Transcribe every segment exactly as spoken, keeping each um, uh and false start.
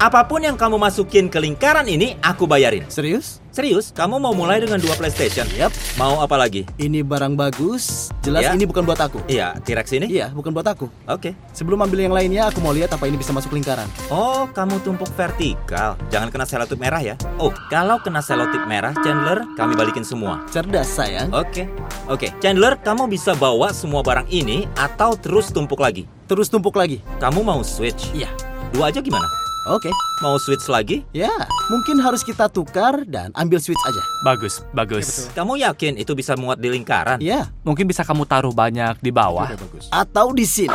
Apapun yang kamu masukin ke lingkaran ini, aku bayarin. Serius? Serius? Kamu mau mulai dengan dua PlayStation? Yap. Mau apa lagi? Ini barang bagus. Jelas Ya. ini bukan buat aku. Iya, T-Rex ini? Iya, bukan buat aku. Oke. Sebelum ambil yang lainnya, aku mau lihat apa ini bisa masuk lingkaran. Oh, kamu tumpuk vertikal. Jangan kena selotip merah ya. Oh, kalau kena selotip merah, Chandler, kami balikin semua. Cerdas, sayang. Oke. Oke, Chandler, kamu bisa bawa semua barang ini atau terus tumpuk lagi. Terus tumpuk lagi. Kamu mau switch? Iya. Dua aja gimana? Oke. Mau switch lagi? Ya, mungkin harus kita tukar dan ambil switch aja. Bagus, bagus. Kamu yakin itu bisa muat di lingkaran? Ya, Mungkin bisa kamu taruh banyak di bawah. atau di sini.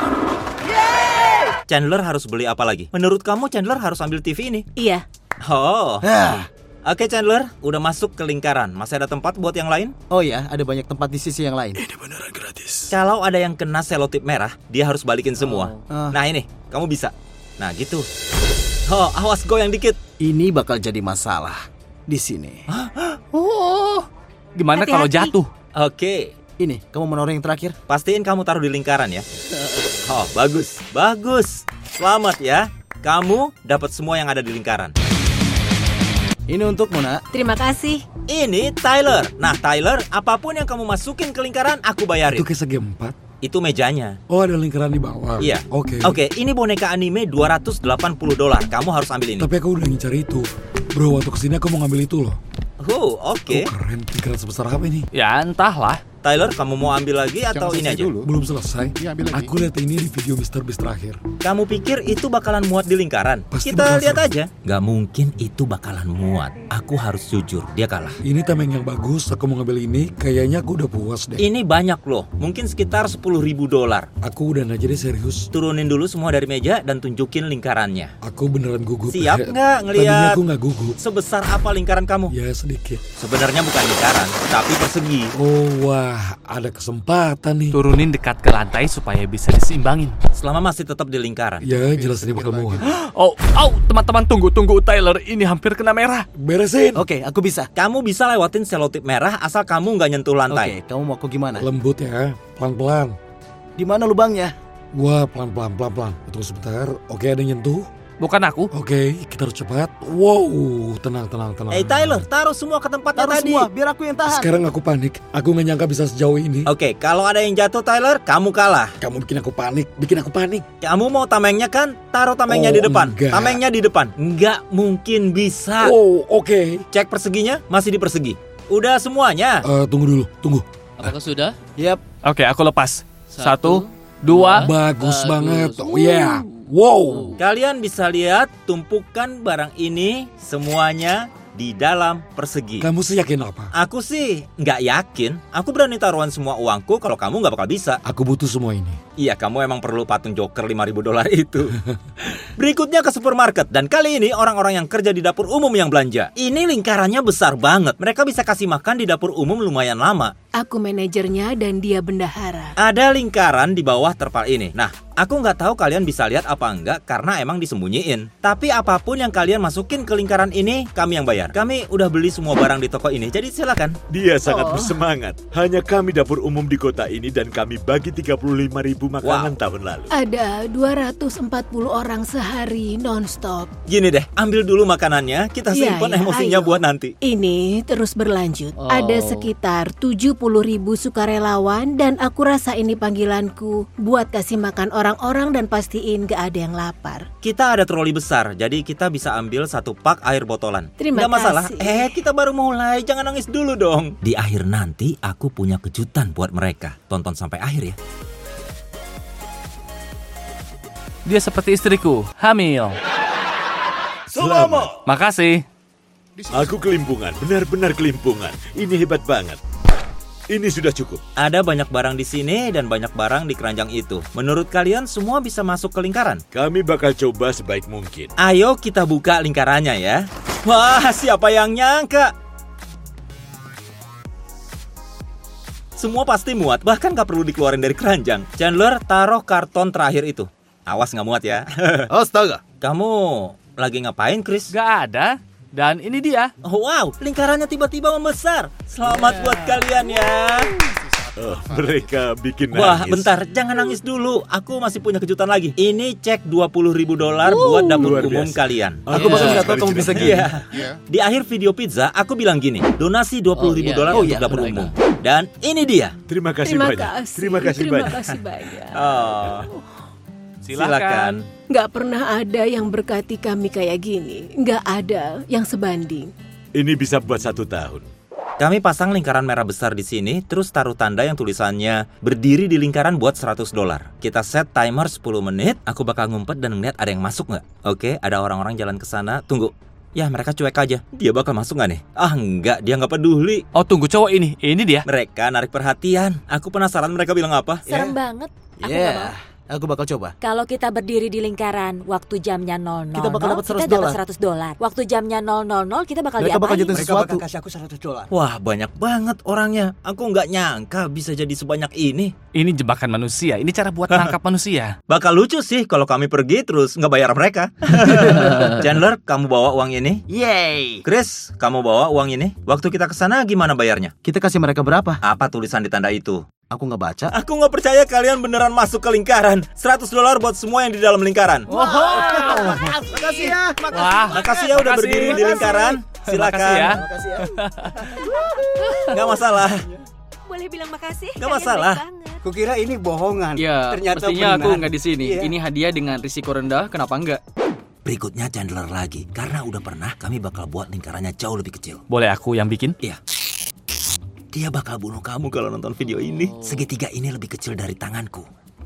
Chandler harus beli apa lagi? Menurut kamu Chandler harus ambil T V ini? Iya. Oh. Ah. Oke Chandler, udah masuk ke lingkaran. Masih ada tempat buat yang lain? Oh ya, ada banyak tempat di sisi yang lain. Kalau ada yang kena selotip merah, dia harus balikin semua. Oh. Nah ini, kamu bisa. Nah gitu. Oh, awas goyang dikit. Ini bakal jadi masalah di sini. Oh, gimana Hati-hati. kalau jatuh? Oke, Ini, kamu menaruh yang terakhir. pastiin kamu taruh di lingkaran ya. Oh, bagus, bagus. Selamat ya. Kamu dapat semua yang ada di lingkaran. Ini untuk Mona. Terima kasih. Ini Tyler. Nah Tyler, apapun yang kamu masukin ke lingkaran, aku bayarin. Itu kayak segi empat. Itu mejanya. Oh, ada lingkaran di bawah. Iya. Oke. Oke, ini boneka anime dua ratus delapan puluh dolar. Kamu harus ambil ini. Tapi aku udah ngincar itu. Bro, waktu kesini aku mau ngambil itu loh. Oh, oke. Oh, keren. Lingkaran sebesar apa ini? Ya entahlah. Tyler, kamu mau ambil lagi atau ini aja? Belum selesai. Iya, ambil lagi. Aku lihat ini di video mister Beast terakhir. Kamu pikir itu bakalan muat di lingkaran? Pasti Kita bakal lihat seru. aja. Gak mungkin itu bakalan muat. Aku harus jujur, dia kalah. Ini tameng yang bagus. Aku mau ngambil ini. Kayaknya aku udah puas deh. Ini banyak loh, mungkin sekitar sepuluh ribu dolar. Aku udah aja deh serius. Turunin dulu semua dari meja dan tunjukin lingkarannya. Aku beneran gugup. Siap nggak ngeliat? Tadinya aku nggak gugup. Sebesar apa lingkaran kamu? Ya sedikit. Sebenarnya bukan lingkaran, tapi persegi. Oh wah, ada kesempatan nih. Turunin dekat ke lantai supaya bisa diseimbangin. Selama masih tetap di lingkaran. Ya jelas ini bakal muat. Oh, oh, teman-teman tunggu, tunggu Tyler. Ini hampir kena merah. Beresin. Oke, aku bisa. Kamu bisa lewatin selotip merah asal kamu nggak nyentuh lantai. Oke, kamu mau aku gimana? Lembut ya, pelan-pelan. Di mana lubangnya? Wah, pelan-pelan, pelan-pelan. Tunggu sebentar. Oke, ada yang nyentuh. Bukan aku. Oke, kita harus cepat. Wow, tenang, tenang, tenang. Eh Tyler, taruh semua ke tempatnya Taruh tadi. semua, biar aku yang tahan. Sekarang aku panik. Aku nggak nyangka bisa sejauh ini. Oke, kalau ada yang jatuh Tyler, kamu kalah. Kamu bikin aku panik, bikin aku panik. Kamu mau tamengnya kan? Taruh tamengnya Oh, di depan. enggak. Tamengnya di depan. Nggak mungkin bisa. Oh, oke. Cek perseginya, masih di persegi. Udah semuanya. Eh, tunggu dulu, tunggu. Apakah sudah? Yap. Oke, aku lepas. Satu, Satu, dua. Bagus Bagus. banget. Oh yeah. Wow. Kalian bisa lihat tumpukan barang ini semuanya di dalam persegi. Kamu sih yakin apa? Aku sih nggak yakin. Aku berani taruhan semua uangku kalau kamu nggak bakal bisa. Aku butuh semua ini. Iya, kamu emang perlu patung Joker lima ribu dolar itu. Berikutnya ke supermarket. Dan kali ini orang-orang yang kerja di dapur umum yang belanja. Ini lingkarannya besar banget. Mereka bisa kasih makan di dapur umum lumayan lama. Aku manajernya dan dia bendahara. Ada lingkaran di bawah terpal ini. Nah, aku nggak tahu kalian bisa lihat apa enggak karena emang disembunyiin. Tapi apapun yang kalian masukin ke lingkaran ini, kami yang bayar. Kami udah beli semua barang di toko ini, jadi silakan. Dia sangat Oh. bersemangat. Hanya kami dapur umum di kota ini dan kami bagi tiga puluh lima ribu makanan Wow. tahun lalu. Ada dua ratus empat puluh orang sehari non-stop. Gini deh, ambil dulu makanannya, kita Iya, simpan iya, emosinya ayo. buat nanti. Ini terus berlanjut. Oh. Ada sekitar tujuh puluh ribu sukarelawan dan aku rasa ini panggilanku buat kasih makan orang-orang dan pastiin gak ada yang lapar. Kita ada troli besar, jadi kita bisa ambil satu pak air botolan. Terima Nggak masalah. kasih. Eh, kita baru mulai, jangan nangis dulu dong. Di akhir nanti aku punya kejutan buat mereka. Tonton sampai akhir ya. Dia seperti istriku, hamil. Selamat. Makasih. Aku kelimpungan, benar-benar kelimpungan. Ini hebat banget. Ini sudah cukup. Ada banyak barang di sini dan banyak barang di keranjang itu. Menurut kalian semua bisa masuk ke lingkaran? Kami bakal coba sebaik mungkin. Ayo kita buka lingkarannya ya. Wah, siapa yang nyangka? Semua pasti muat, bahkan gak perlu dikeluarin dari keranjang. Chandler, taruh karton terakhir itu. Awas gak muat ya. Astaga. Kamu lagi ngapain, Chris? Gak ada. Dan ini dia. Oh, wow, lingkarannya tiba-tiba membesar. Selamat buat kalian ya. Oh, mereka bikin Wah, nangis. bentar, jangan nangis dulu. Aku masih punya kejutan lagi. Ini cek dua puluh ribu dolar buat dapur luar umum biasa. kalian. Aku bahkan nggak tahu kamu bisa gini. Iya. Di akhir video pizza, aku bilang gini, donasi dua puluh ribu dolar Oh, untuk iya, dapur benar, umum. Dan ini dia. Terima kasih Terima banyak. kasih. Terima kasih Terima banyak. kasih banyak. Oh, silakan. Nggak pernah ada yang berkati kami kayak gini. Nggak ada yang sebanding. Ini bisa buat satu tahun. Kami pasang lingkaran merah besar di sini, terus taruh tanda yang tulisannya berdiri di lingkaran buat seratus dolar. Kita set timer sepuluh menit, aku bakal ngumpet dan ngeliat ada yang masuk nggak. Oke, ada orang-orang jalan ke sana. Tunggu. Ya, mereka cuek aja. Dia bakal masuk nggak nih? Ah, enggak, dia nggak peduli. Oh, tunggu cowok ini. Ini dia. Mereka narik perhatian. Aku penasaran mereka bilang apa. Serem banget. Aku Ya, nggak mau. aku bakal coba. Kalau kita berdiri di lingkaran, waktu jamnya nol nol Kita bakal dapat seratus kita dapat dolar. seratus dolar. Waktu jamnya nol nol nol kita bakal Mereka bakal diapain? jatuhin sesuatu. kasih aku seratus dolar. Wah, banyak banget orangnya. Aku nggak nyangka bisa jadi sebanyak ini. Ini jebakan manusia. Ini cara buat tangkap manusia. Bakal lucu sih kalau kami pergi terus nggak bayar mereka. Chandler, kamu bawa uang ini. Yeay. Chris, kamu bawa uang ini. Waktu kita ke sana gimana bayarnya? Kita kasih mereka berapa? Apa tulisan di tanda itu? Aku nggak baca. Aku nggak percaya kalian beneran masuk ke lingkaran. seratus dolar buat semua yang di dalam lingkaran. Makasih ya. Wah, Makasih ya udah makasih. berdiri di lingkaran. Silakan. Makasih ya. Makasih ya. Nggak masalah. Boleh bilang makasih. Nggak kalian masalah. baik banget. Kukira ini bohongan. Ya, Ternyata mestinya aku benar. nggak di sini. Iya. Ini hadiah dengan risiko rendah, kenapa enggak? Berikutnya Chandler lagi. Karena udah pernah kami bakal buat lingkarannya jauh lebih kecil. Boleh aku yang bikin? Iya. Dia bakal bunuh kamu kalau nonton video ini. Segitiga ini lebih kecil dari tanganku.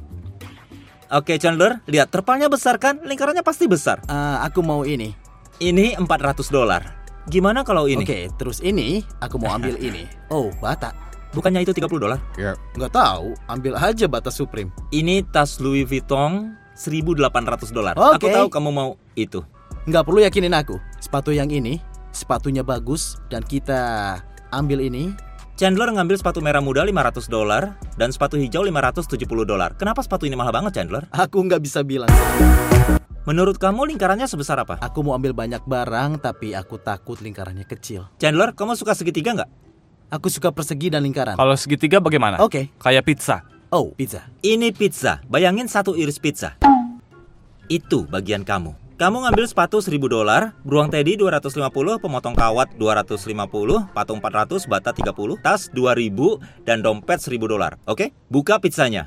Oke Chandler, lihat terpalnya besar kan? Lingkarannya pasti besar. Eh, aku mau ini. Ini empat ratus dolar. Gimana kalau ini? Oke, terus ini aku mau ambil ini. Oh, bata. Bukannya itu tiga puluh dolar? Nggak tahu, ambil aja bata Supreme. Ini tas Louis Vuitton seribu delapan ratus dolar. Oke. Aku tahu kamu mau itu. Nggak perlu yakinin aku. Sepatu yang ini, sepatunya bagus dan kita ambil ini. Chandler ngambil sepatu merah muda lima ratus dolar dan sepatu hijau lima ratus tujuh puluh dolar. Kenapa sepatu ini mahal banget, Chandler? Aku nggak bisa bilang. Menurut kamu lingkarannya sebesar apa? Aku mau ambil banyak barang, tapi aku takut lingkarannya kecil. Chandler, kamu suka segitiga nggak? Aku suka persegi dan lingkaran. Kalau segitiga bagaimana? Oke. Kayak pizza. Oh, pizza. Ini pizza. Bayangin satu iris pizza. Itu bagian kamu. Kamu ngambil sepatu seribu dolar, beruang teddy dua ratus lima puluh, pemotong kawat dua ratus lima puluh, patung empat ratus, bata tiga puluh, tas dua ribu, dan dompet seribu dolar. Oke? Buka pizzanya.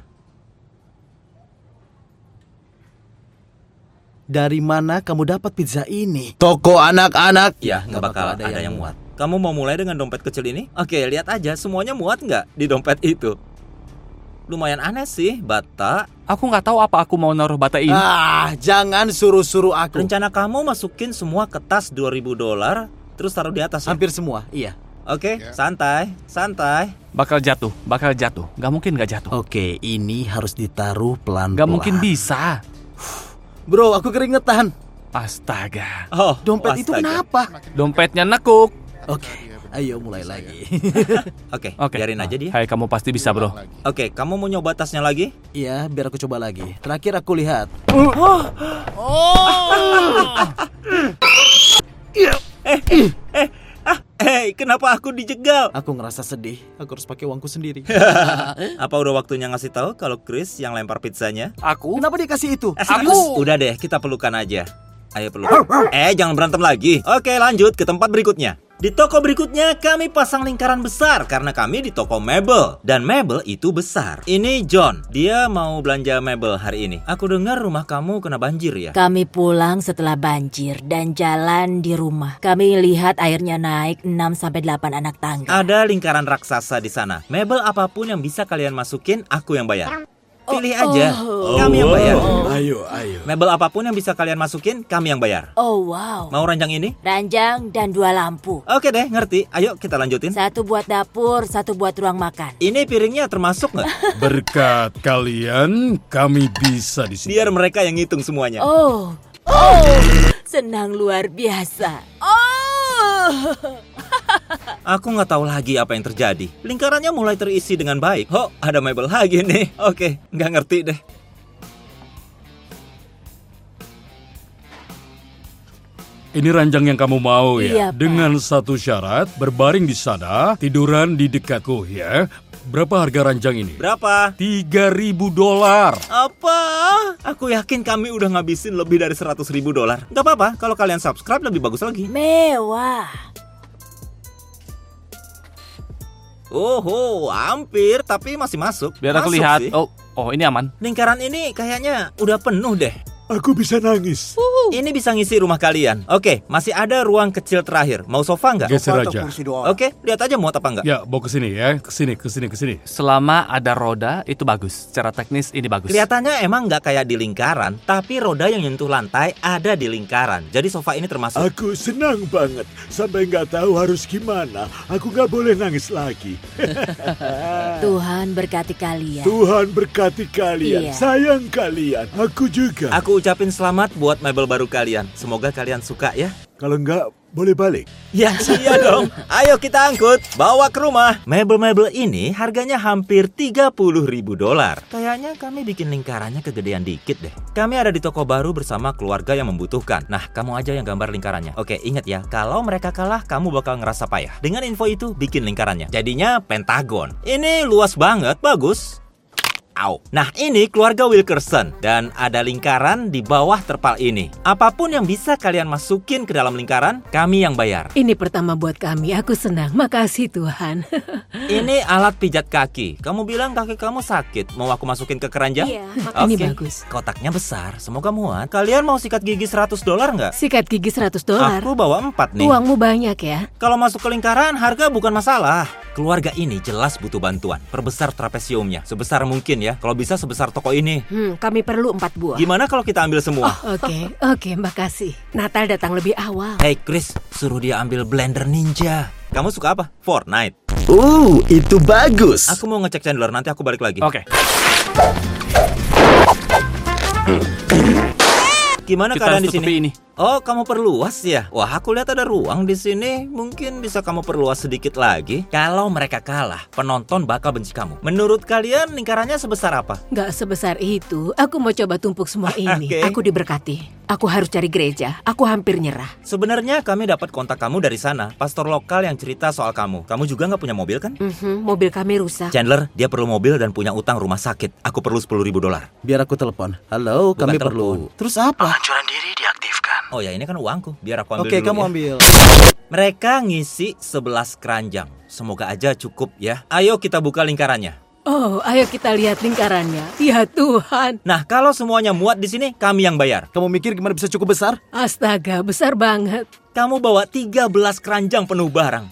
Dari mana kamu dapat pizza ini? Toko anak-anak. Ya, nggak bakal ada, yang muat. Kamu mau mulai dengan dompet kecil ini? Oke, lihat aja. Semuanya muat nggak di dompet itu? Lumayan aneh sih, bata. Aku nggak tahu apa aku mau naruh bata ini. Ah, jangan suruh-suruh aku. Rencana kamu masukin semua ke tas dua ribu dolar, terus taruh di atas ya? Hampir semua, iya. Oke, santai, santai. Bakal jatuh, bakal jatuh. Gak mungkin gak jatuh. Oke, ini harus ditaruh pelan-pelan. Gak mungkin bisa. Bro, aku keringetan. Astaga. Oh, Dompet itu astaga. kenapa? Dompetnya nekuk. Oke, ayo mulai lagi. Oke, Oke. biarin aja dia. Hai, kamu pasti bisa, bro. Oke, kamu mau nyoba tasnya lagi? Iya, biar aku coba lagi. Terakhir aku lihat. Hei, kenapa aku dijegal? Aku ngerasa sedih. Aku harus pakai uangku sendiri. Apa udah waktunya ngasih tahu kalau Chris yang lempar pizzanya? Aku? Kenapa dia kasih itu? Aku. Udah deh, kita pelukan aja. Ayo pelukan. Eh, jangan berantem lagi. Oke, lanjut ke tempat berikutnya. Di toko berikutnya kami pasang lingkaran besar karena kami di toko mebel. Dan mebel itu besar. Ini John, dia mau belanja mebel hari ini. Aku dengar rumah kamu kena banjir ya? Kami pulang setelah banjir dan jalan di rumah. Kami lihat airnya naik enam sampai delapan anak tangga. Ada lingkaran raksasa di sana. Mebel apapun yang bisa kalian masukin, aku yang bayar. Pilih aja, kami yang bayar. Ayo, ayo. Mebel apapun yang bisa kalian masukin, kami yang bayar. Oh wow. Mau ranjang ini? Ranjang dan dua lampu. Oke deh, ngerti. Ayo kita lanjutin. Satu buat dapur, satu buat ruang makan. Ini piringnya termasuk nggak? Berkat kalian, kami bisa di sini. Biar mereka yang ngitung semuanya. Oh, oh, senang luar biasa. Oh. Aku nggak tahu lagi apa yang terjadi. Lingkarannya mulai terisi dengan baik. Oh, ada mebel lagi nih. Oke, nggak ngerti deh. Ini ranjang yang kamu mau ya? Iya, Pak. Dengan satu syarat, berbaring di sana, tiduran di dekatku ya. berapa harga ranjang ini? Berapa? tiga ribu dolar. Apa? Aku yakin kami udah ngabisin lebih dari seratus ribu dolar. Gak apa-apa, kalau kalian subscribe lebih bagus lagi. Mewah. Oh, hampir, tapi masih masuk. Biar aku Masuk lihat. sih. Oh, oh ini aman. Lingkaran ini kayaknya udah penuh deh. Aku bisa nangis. Ini bisa ngisi rumah kalian. Oke, masih ada ruang kecil terakhir. Mau sofa nggak? Geser Atau aja. kursi doang. Oke, lihat aja muat apa nggak. Ya, bawa ke sini ya. Ke sini, ke sini, ke sini. Selama ada roda itu bagus. Secara teknis ini bagus. Kelihatannya emang nggak kayak di lingkaran, tapi roda yang nyentuh lantai ada di lingkaran. Jadi sofa ini termasuk. Aku senang banget. Sampai nggak tahu harus gimana. Aku nggak boleh nangis lagi. Tuhan berkati kalian. Tuhan berkati kalian. Iya. Sayang kalian. Aku juga. Aku ucapin selamat buat mebel baru kalian. Semoga kalian suka ya. Kalau nggak, boleh balik. Ya, iya dong. Ayo kita angkut, bawa ke rumah. Mebel-mebel ini harganya hampir tiga puluh ribu dolar. Kayaknya kami bikin lingkarannya kegedean dikit deh. Kami ada di toko baru bersama keluarga yang membutuhkan. Nah, kamu aja yang gambar lingkarannya. Oke, ingat ya, kalau mereka kalah, kamu bakal ngerasa payah. Dengan info itu, bikin lingkarannya. Jadinya pentagon. Ini luas banget, bagus. Au. Nah, ini keluarga Wilkerson dan ada lingkaran di bawah terpal ini. Apapun yang bisa kalian masukin ke dalam lingkaran, kami yang bayar. Ini pertama buat kami, aku senang. Makasih Tuhan. Ini alat pijat kaki. Kamu bilang kaki kamu sakit, mau aku masukin ke keranjang? Iya. Ini Oke. bagus. Kotaknya besar, semoga muat. Kalian mau sikat gigi seratus dolar nggak? Sikat gigi seratus dolar. Aku bawa empat nih. Uangmu banyak ya. Kalau masuk ke lingkaran, harga bukan masalah. Keluarga ini jelas butuh bantuan. Perbesar trapesiumnya sebesar mungkin ya. Kalau bisa sebesar toko ini. Hmm, kami perlu empat buah. Gimana kalau kita ambil semua? Oke, oke, makasih. Natal datang lebih awal. Hey Chris, suruh dia ambil blender ninja. Kamu suka apa? Fortnite. Uh, itu bagus. Aku mau ngecek Chandler, nanti aku balik lagi. Oke. Gimana Kita keadaan harus di sini? tutupi ini. Oh, kamu perluas ya? Wah, aku lihat ada ruang di sini. Mungkin bisa kamu perluas sedikit lagi. Kalau mereka kalah, penonton bakal benci kamu. Menurut kalian lingkarannya sebesar apa? Nggak sebesar itu. Aku mau coba tumpuk semua ini. Oke. Aku diberkati. Aku harus cari gereja. Aku hampir nyerah. Sebenarnya kami dapat kontak kamu dari sana. Pastor lokal yang cerita soal kamu. Kamu juga nggak punya mobil kan? Mhm, mobil kami rusak. Chandler, dia perlu mobil dan punya utang rumah sakit. Aku perlu sepuluh ribu dolar. Biar aku telepon. Halo, Bukan kami telepon. perlu. Terus apa? Peluncuran diri diaktifkan. Oh ya, ini kan uangku. Biar aku ambil Oke, dulu kamu ya. ambil. Mereka ngisi sebelas keranjang. Semoga aja cukup ya. Ayo kita buka lingkarannya. Oh, ayo kita lihat lingkarannya. Ya Tuhan. Nah, kalau semuanya muat di sini, kami yang bayar. Kamu mikir gimana bisa cukup besar? Astaga, besar banget. Kamu bawa tiga belas keranjang penuh barang.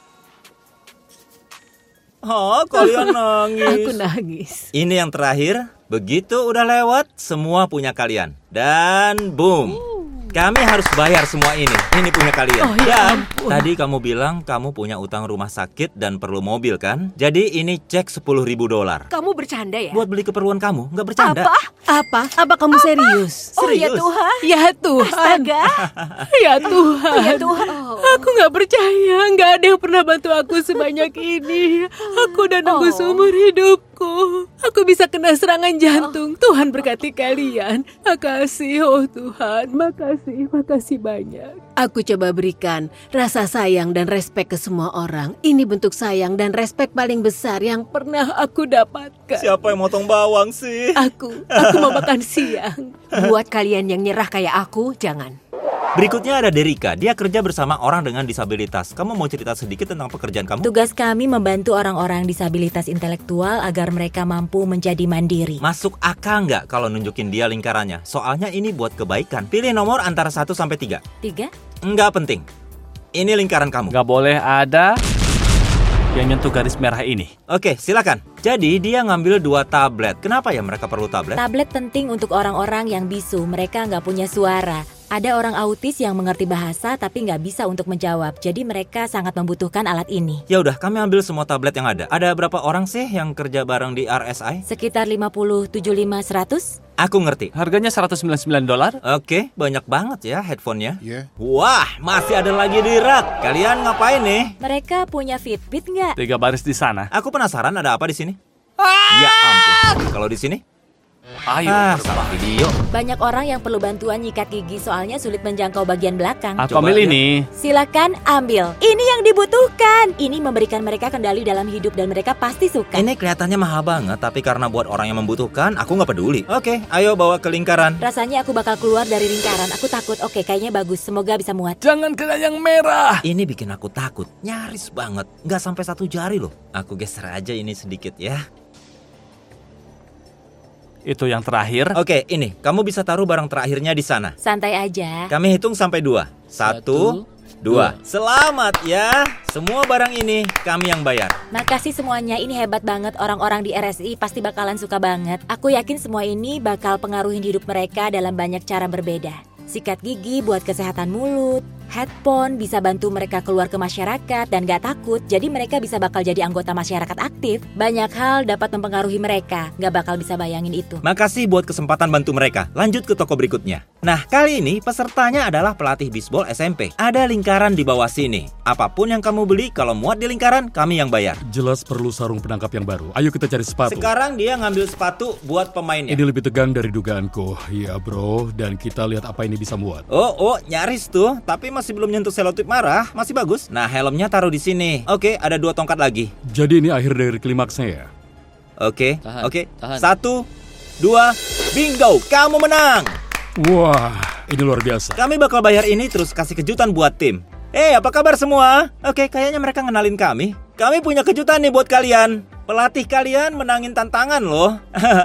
Oh, kalian nangis. Aku nangis. Ini yang terakhir. Begitu udah lewat, semua punya kalian. Dan boom. Kami harus bayar semua ini. Ini punya kalian. Oh, ya Dan ampun. tadi kamu bilang kamu punya utang rumah sakit dan perlu mobil kan? Jadi ini cek sepuluh ribu dolar. Kamu bercanda ya? Buat beli keperluan kamu, nggak bercanda. Apa? Apa? Apa kamu serius? Oh ya Serius? Tuhan. Ya Tuhan. Astaga. Ya Tuhan. Ya Tuhan. Oh. Aku nggak percaya. Nggak ada yang pernah bantu aku sebanyak ini. Aku udah nunggu Oh. seumur hidupku. Aku bisa kena serangan jantung. Tuhan berkati kalian. Makasih, oh Tuhan. Makasih, makasih banyak. Aku coba berikan rasa sayang dan respek ke semua orang. Ini bentuk sayang dan respek paling besar yang pernah aku dapatkan. Siapa yang motong bawang sih? Aku, aku mau makan siang. Buat kalian yang nyerah kayak aku, jangan. Berikutnya ada Derika. Dia kerja bersama orang dengan disabilitas. Kamu mau cerita sedikit tentang pekerjaan kamu? Tugas kami membantu orang-orang disabilitas intelektual agar mereka mampu menjadi mandiri. Masuk akal nggak kalau nunjukin dia lingkarannya? Soalnya ini buat kebaikan. Pilih nomor antara satu sampai tiga. Tiga? Nggak penting. Ini lingkaran kamu. Nggak boleh ada yang nyentuh garis merah ini. Oke, silakan. Jadi dia ngambil dua tablet. Kenapa ya mereka perlu tablet? Tablet penting untuk orang-orang yang bisu. Mereka nggak punya suara. Ada orang autis yang mengerti bahasa tapi nggak bisa untuk menjawab. Jadi mereka sangat membutuhkan alat ini. Ya udah, kami ambil semua tablet yang ada. Ada berapa orang sih yang kerja bareng di R S I? Sekitar lima puluh, tujuh puluh lima, seratus. Aku ngerti. Harganya seratus sembilan puluh sembilan dolar. Oke, banyak banget ya headphone-nya. Iya. Wah, masih ada lagi di rak. Kalian ngapain nih? Mereka punya Fitbit nggak? Tiga baris di sana. Aku penasaran ada apa di sini. Ya ampun. Kalau di sini? Ayo, Ah, salah video. Banyak orang yang perlu bantuan nyikat gigi soalnya sulit menjangkau bagian belakang. Aku Coba ambil lihat. ini. Silakan ambil. Ini yang dibutuhkan. Ini memberikan mereka kendali dalam hidup dan mereka pasti suka. Ini kelihatannya mahal banget, tapi karena buat orang yang membutuhkan, aku nggak peduli. Oke, ayo bawa ke lingkaran. Rasanya aku bakal keluar dari lingkaran. Aku takut. Oke, kayaknya bagus. Semoga bisa muat. Jangan kena yang merah. Ini bikin aku takut, nyaris banget. Nggak sampai satu jari loh. Aku geser aja ini sedikit ya. Itu yang terakhir. Oke, ini. Kamu bisa taruh barang terakhirnya di sana. Santai aja. Kami hitung sampai dua. Satu, dua. Selamat ya. Semua barang ini kami yang bayar. Makasih semuanya, ini hebat banget. Orang-orang di R S I pasti bakalan suka banget. Aku yakin semua ini bakal pengaruhin hidup mereka dalam banyak cara berbeda. Sikat gigi buat kesehatan mulut, headphone bisa bantu mereka keluar ke masyarakat dan gak takut, jadi mereka bisa bakal jadi anggota masyarakat aktif. Banyak hal dapat mempengaruhi mereka, gak bakal bisa bayangin itu. Makasih buat kesempatan bantu mereka. Lanjut ke toko berikutnya. Nah, kali ini pesertanya adalah pelatih bisbol S M P. Ada lingkaran di bawah sini. Apapun yang kamu beli, kalau muat di lingkaran, kami yang bayar. Jelas perlu sarung penangkap yang baru. Ayo kita cari sepatu. Sekarang dia ngambil sepatu buat pemainnya. Ini lebih tegang dari dugaanku. Iya bro, dan kita lihat apa ini bisa muat. Oh, oh, nyaris tuh. Tapi masih belum nyentuh selotip marah. Masih bagus. Nah, helmnya taruh di sini. Oke, ada dua tongkat lagi. Jadi ini akhir dari klimaksnya ya? Oke, Tahan, oke. tahan. Satu, dua, bingo. Kamu menang. Wah, ini luar biasa. Kami bakal bayar ini terus kasih kejutan buat tim. Eh, apa kabar semua? Oke, kayaknya mereka ngenalin kami. Kami punya kejutan nih buat kalian. Pelatih kalian menangin tantangan loh.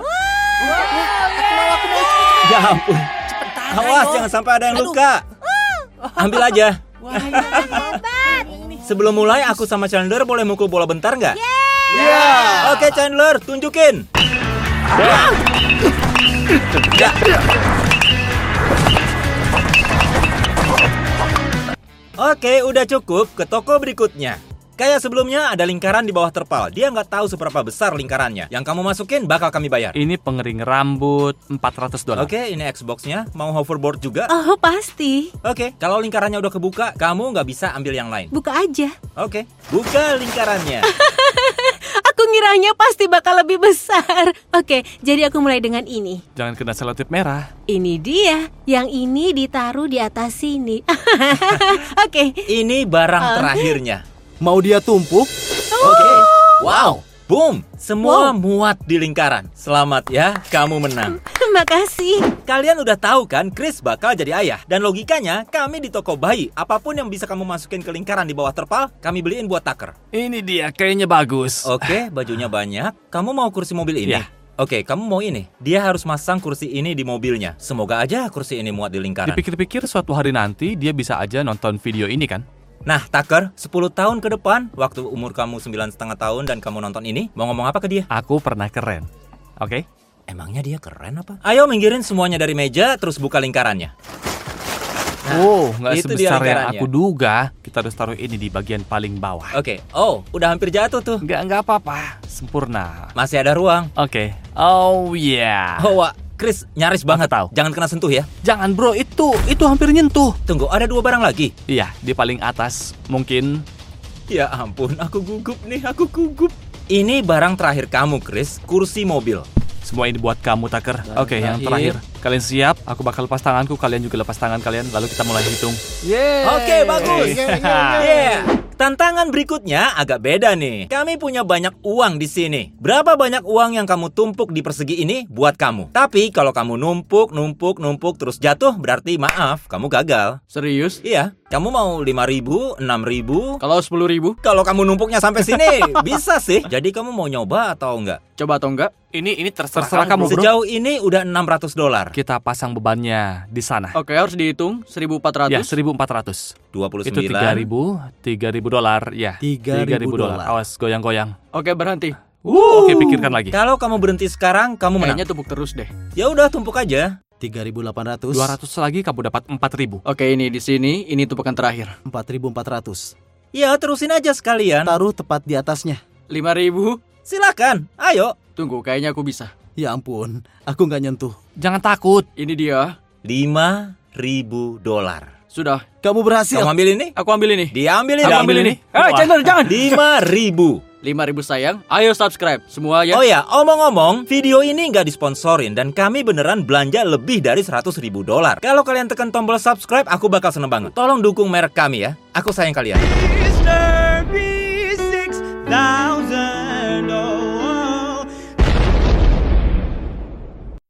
Ya ampun. Awas, jangan sampai ada yang luka. Ambil aja. Sebelum mulai, aku sama Chandler boleh mukul bola bentar nggak? Iya. Oke, Chandler, tunjukin. Ya. Oke, udah cukup. Ke toko berikutnya. Kayak sebelumnya ada lingkaran di bawah terpal. Dia nggak tahu seberapa besar lingkarannya. Yang kamu masukin bakal kami bayar. Ini pengering rambut empat ratus dolar. Oke, ini Xbox-nya. Mau hoverboard juga? Oh, pasti. Oke, kalau lingkarannya udah kebuka, kamu nggak bisa ambil yang lain. Buka aja. Oke, buka lingkarannya. Aku ngiranya pasti bakal lebih besar. Oke, jadi aku mulai dengan ini. Jangan kena selotip merah. Ini dia. Yang ini ditaruh di atas sini. Oke. Ini barang terakhirnya. Mau dia tumpuk? Oke. Wow. Boom. Semua muat di lingkaran. Selamat ya, kamu menang. Makasih. Kalian udah tahu kan, Chris bakal jadi ayah. Dan logikanya, kami di toko bayi. Apapun yang bisa kamu masukin ke lingkaran di bawah terpal, kami beliin buat Tucker. Ini dia, kayaknya bagus. Oke, bajunya banyak. Kamu mau kursi mobil ini? Ya. Oke, kamu mau ini. Dia harus masang kursi ini di mobilnya. Semoga aja kursi ini muat di lingkaran. Dipikir-pikir suatu hari nanti dia bisa aja nonton video ini kan? Nah, Tucker, sepuluh tahun ke depan, waktu umur kamu sembilan setengah tahun dan kamu nonton ini, mau ngomong apa ke dia? Aku pernah keren. Oke? Emangnya dia keren apa? Ayo minggirin semuanya dari meja, terus buka lingkarannya. Nah, oh, nggak itu dia sebesar yang lingkarannya. aku duga. Kita harus taruh ini di bagian paling bawah. Oke, oh, udah hampir jatuh tuh. Nggak, nggak apa-apa. Sempurna. Masih ada ruang. Oke. Oh, yeah. Oh, Wak, Chris, nyaris banget. tahu. Jangan kena sentuh ya. Jangan bro, itu itu hampir nyentuh. Tunggu, ada dua barang lagi. Iya, di paling atas. Mungkin. Ya ampun, aku gugup nih, aku gugup. Ini barang terakhir kamu, Chris, kursi mobil. Semua ini buat kamu, Tucker. Oke, yang terakhir. terakhir. Kalian siap? Aku bakal lepas tanganku, kalian juga lepas tangan kalian. Lalu kita mulai hitung. Oke, bagus. Yeah. Tantangan berikutnya agak beda nih. Kami punya banyak uang di sini. Berapa banyak uang yang kamu tumpuk di persegi ini buat kamu. Tapi kalau kamu numpuk, numpuk, numpuk terus jatuh, berarti maaf, kamu gagal. Serius? Iya, kamu mau lima ribu, enam ribu. Kalau sepuluh ribu? Kalau kamu numpuknya sampai sini, bisa sih. Jadi kamu mau nyoba atau enggak? Coba atau enggak? Ini ini terserah, terserah kamu, bro. Sejauh ini udah enam ratus dolar. Kita pasang bebannya di sana. Oke, harus dihitung seribu empat ratus. Ya, seribu empat ratus. dua puluh Itu sembilan. tiga ribu, tiga ribu dolar. Ya, tiga ribu dolar. Awas, goyang-goyang. Oke, berhenti. Uh, Oke, pikirkan lagi. Kalau kamu berhenti sekarang, kamu menang. Kayaknya tumpuk terus deh. Ya udah, tumpuk aja. tiga ribu delapan ratus. dua ratus lagi kamu dapat empat ribu. Oke, ini di sini, ini tumpukan terakhir. empat ribu empat ratus. Ya, terusin aja sekalian. Taruh tepat di atasnya. lima ribu. Silakan, ayo. Tunggu, kayaknya aku bisa. Ya ampun, aku nggak nyentuh. Jangan takut. Ini dia. lima ribu dolar. Sudah. Kamu berhasil. Kamu ambil ini? Aku ambil ini. Dia ambil ini. Aku ambil ini. Eh, Chandler, jangan. lima ribu. lima ribu sayang, ayo subscribe semua ya. Oh ya, omong-omong, video ini nggak disponsorin dan kami beneran belanja lebih dari seratus ribu dolar. Kalau kalian tekan tombol subscribe, aku bakal seneng banget. Tolong dukung merek kami ya. Aku sayang kalian.